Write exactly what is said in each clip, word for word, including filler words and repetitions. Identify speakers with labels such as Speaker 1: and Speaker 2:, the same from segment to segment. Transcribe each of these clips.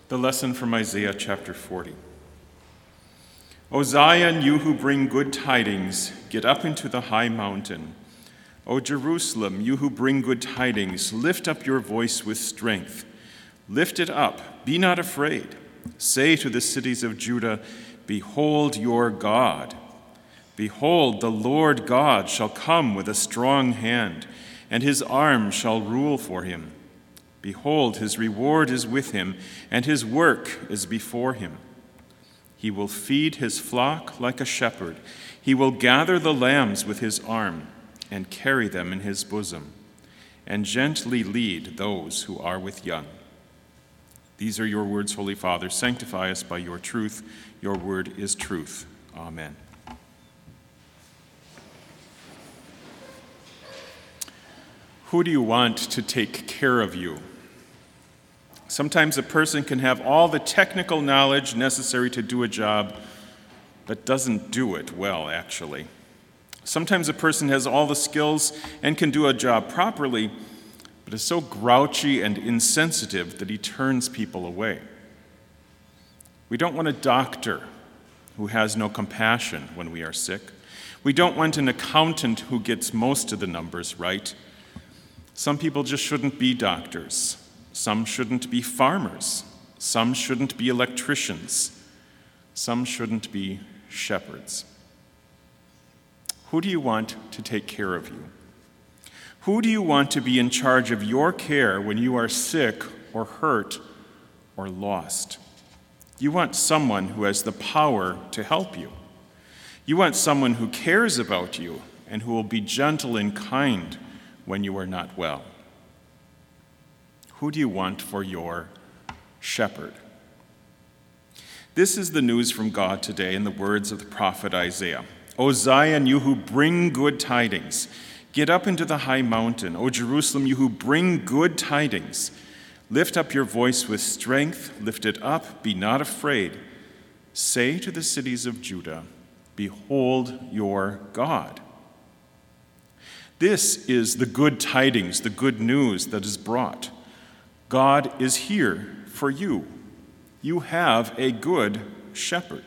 Speaker 1: The lesson from Isaiah chapter forty. O Zion, you who bring good tidings, get up into the high mountain. O Jerusalem, you who bring good tidings, lift up your voice with strength. Lift it up, be not afraid. Say to the cities of Judah, behold your God. Behold, the Lord God shall come with a strong hand, and his arm shall rule for him. Behold, his reward is with him, and his work is before him. He will feed his flock like a shepherd. He will gather the lambs with his arm and carry them in his bosom, and gently lead those who are with young. These are your words, Holy Father. Sanctify us by your truth. Your word is truth. Amen. Who do you want to take care of you? Sometimes a person can have all the technical knowledge necessary to do a job, but doesn't do it well, actually. Sometimes a person has all the skills and can do a job properly, but is so grouchy and insensitive that he turns people away. We don't want a doctor who has no compassion when we are sick. We don't want an accountant who gets most of the numbers right. Some people just shouldn't be doctors. Some shouldn't be farmers. Some shouldn't be electricians. Some shouldn't be shepherds. Who do you want to take care of you? Who do you want to be in charge of your care when you are sick or hurt or lost? You want someone who has the power to help you. You want someone who cares about you and who will be gentle and kind when you are not well. Who do you want for your shepherd? This is the news from God today in the words of the prophet Isaiah. O Zion, you who bring good tidings, get up into the high mountain. O Jerusalem, you who bring good tidings, lift up your voice with strength, lift it up, be not afraid. Say to the cities of Judah, behold your God. This is the good tidings, the good news that is brought. God is here for you. You have a good shepherd.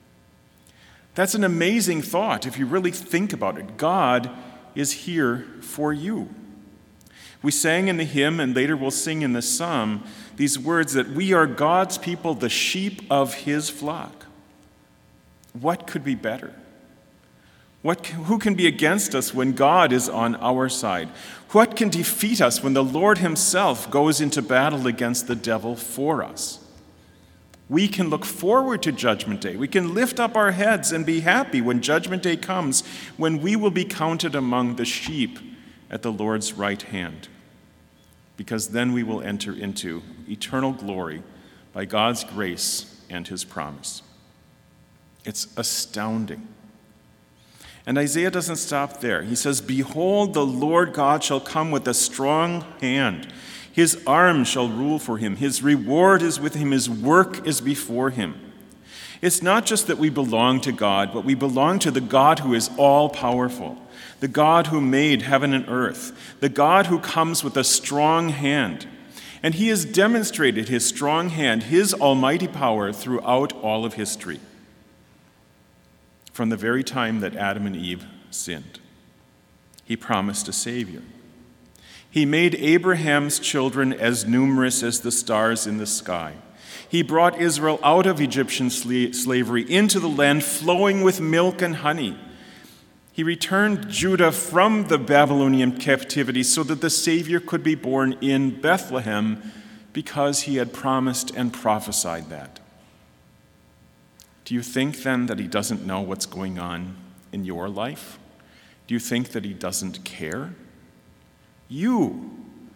Speaker 1: That's an amazing thought if you really think about it. God is here for you. We sang in the hymn, and later we'll sing in the psalm, these words that we are God's people, the sheep of his flock. What could be better? What, who can be against us when God is on our side? What can defeat us when the Lord himself goes into battle against the devil for us? We can look forward to Judgment Day. We can lift up our heads and be happy when Judgment Day comes, when we will be counted among the sheep at the Lord's right hand. Because then we will enter into eternal glory by God's grace and his promise. It's astounding. And Isaiah doesn't stop there. He says, behold, the Lord God shall come with a strong hand. His arm shall rule for him. His reward is with him. His work is before him. It's not just that we belong to God, but we belong to the God who is all-powerful, the God who made heaven and earth, the God who comes with a strong hand. And he has demonstrated his strong hand, his almighty power throughout all of history. From the very time that Adam and Eve sinned, he promised a Savior. He made Abraham's children as numerous as the stars in the sky. He brought Israel out of Egyptian slavery into the land flowing with milk and honey. He returned Judah from the Babylonian captivity so that the Savior could be born in Bethlehem because he had promised and prophesied that. Do you think then that he doesn't know what's going on in your life? Do you think that he doesn't care? You,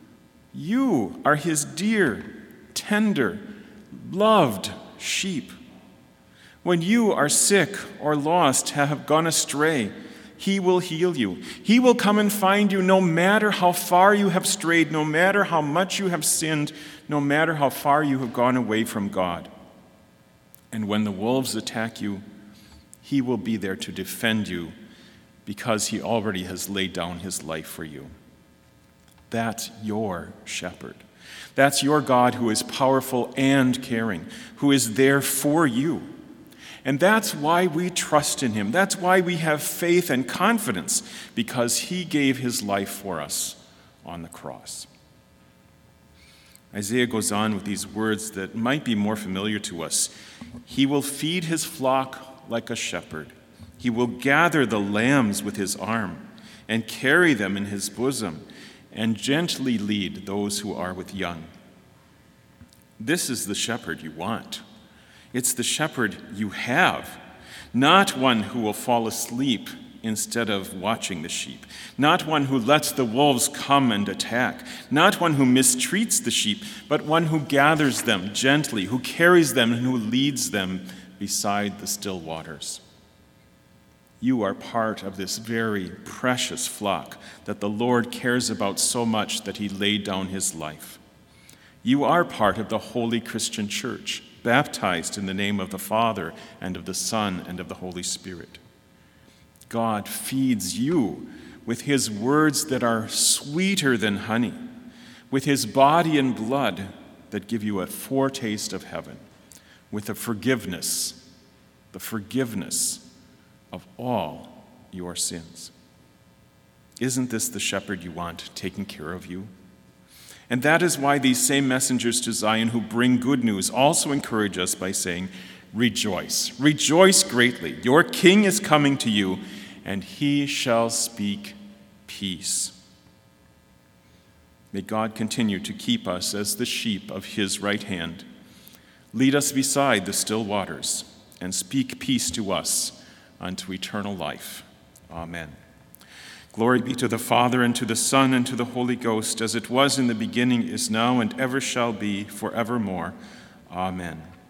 Speaker 1: you are his dear, tender, loved sheep. When you are sick or lost, have gone astray, he will heal you. He will come and find you no matter how far you have strayed, no matter how much you have sinned, no matter how far you have gone away from God. And when the wolves attack you, he will be there to defend you because he already has laid down his life for you. That's your shepherd. That's your God who is powerful and caring, who is there for you. And that's why we trust in him. That's why we have faith and confidence, because he gave his life for us on the cross. Isaiah goes on with these words that might be more familiar to us. He will feed his flock like a shepherd. He will gather the lambs with his arm and carry them in his bosom and gently lead those who are with young. This is the shepherd you want. It's the shepherd you have, not one who will fall asleep instead of watching the sheep, not one who lets the wolves come and attack, not one who mistreats the sheep, but one who gathers them gently, who carries them and who leads them beside the still waters. You are part of this very precious flock that the Lord cares about so much that he laid down his life. You are part of the holy Christian church, baptized in the name of the Father and of the Son and of the Holy Spirit. God feeds you with his words that are sweeter than honey, with his body and blood that give you a foretaste of heaven, with the forgiveness, the forgiveness of all your sins. Isn't this the shepherd you want taking care of you? And that is why these same messengers to Zion who bring good news also encourage us by saying, rejoice, rejoice greatly. Your king is coming to you, and he shall speak peace. May God continue to keep us as the sheep of his right hand. Lead us beside the still waters, and speak peace to us unto eternal life. Amen. Glory be to the Father, and to the Son, and to the Holy Ghost, as it was in the beginning, is now, and ever shall be, forevermore. Amen.